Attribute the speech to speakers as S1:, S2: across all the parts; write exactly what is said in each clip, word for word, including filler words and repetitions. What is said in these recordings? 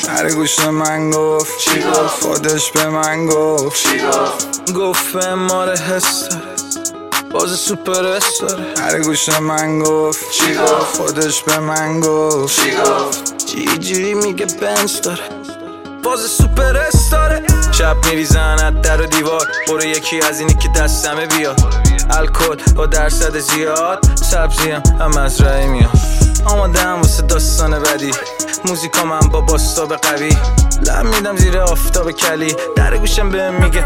S1: هر گوش من گفت چی گفت خودش به من گفت چی گفت گفت اماره حس داره باز سوپر اس داره هر گوش من گفت چی گفت خودش به من گفت چی گفت چی جوری میگه بنز داره باز سوپر اس داره شب میریزن از در و دیوار برو یکی از اینی که دستمه بیاد الکل با درصد زیاد سبزیم هم از رای میاد آماده هم واسه داستان بدی موزیکا من با باستاب قوی لب میدم زیر آفتاب کلی در گوشم بهم میگه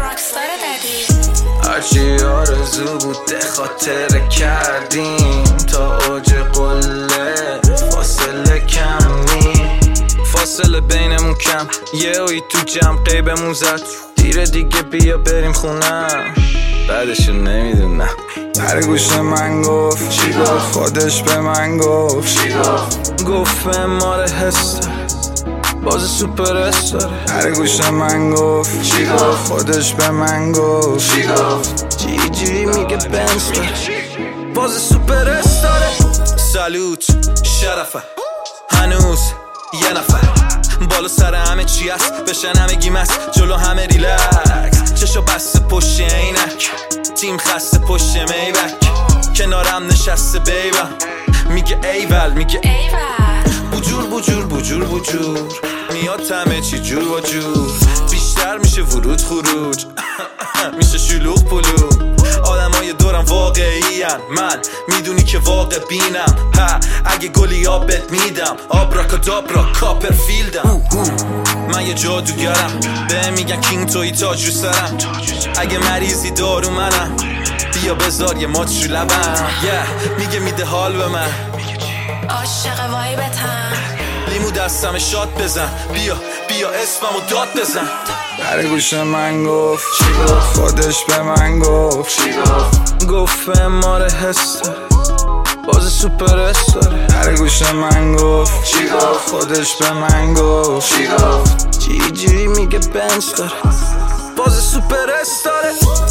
S1: هرچی آرزو بوده خاطره کردیم تا اوج قله فاصله کم نی فاصله بینمون کم یه اوی تو جمع قیبمون زد دیره دیگه بیا بریم خونم بعدشو نمیدونم هر گوش من گفت چی گفت خودش به من گفت چی گفت گفت اماره حس داره باز سوپر اس داره هر گوش من گفت چی گفت خودش به من گفت چی گفت چی جوری میگه بنز داره باز سوپر اس داره سالوت شرفه هنوز یه نفر بالا سر همه چی هست بشن همه گیم است جلو همه ریلکس چشو بسته پشت اینک تیم خسته پشت میبک کنارم نشسته بیبم میگه ایول میگه بجور بجور بجور بجور میاد همه چی جور و جور بیشتر میشه ورود خروج میشه شلوغ پلو آدمای دورم واقعی هن. من میدونی که واقع بینم ها اگه گلی آبت میدم آبراکادابرا کاپرفیلدم من یه جادوگرم به میگن کینگ توی تاج رو سرم اگه مریضی دارو منم بیا بذار یه ماچ رو لبم yeah. میگه میده حال به من
S2: عاشق وایبتم
S1: لیمو دستم شات بزن بیا بیا اسممو داد بزن هر گوش من گفت چی گفت خودش به من گفت چی گفت گفت اماره حس داره باز سوپر اس داره هر گوش من گفت چی گفت خودش به من گفت چی گفت چی جوری میگه بنز داره باز سوپر اس داره